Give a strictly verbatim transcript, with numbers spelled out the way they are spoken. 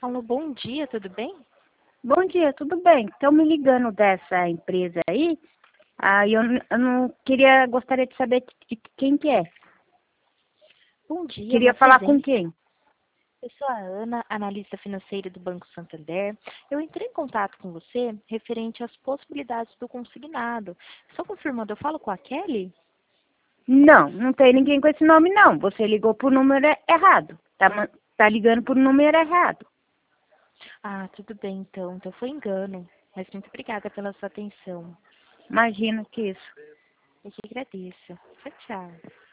Alô, bom dia, tudo bem? Bom dia, tudo bem? Estão me ligando dessa empresa aí. Ah, eu, n- eu não queria, gostaria de saber de quem que é. Bom dia, me Queria falar com apresente. quem? Eu sou a Ana, analista financeira do Banco Santander. Eu entrei em contato com você referente às possibilidades do consignado. Só confirmando, eu falo com a Kelly? Não, não tem ninguém com esse nome não. Você ligou por número e- errado. Tá, ma- tá ligando por número errado. Ah, tudo bem então, então foi engano. Mas muito obrigada pela sua atenção. Imagina que isso. Eu que agradeço. Tchau, tchau.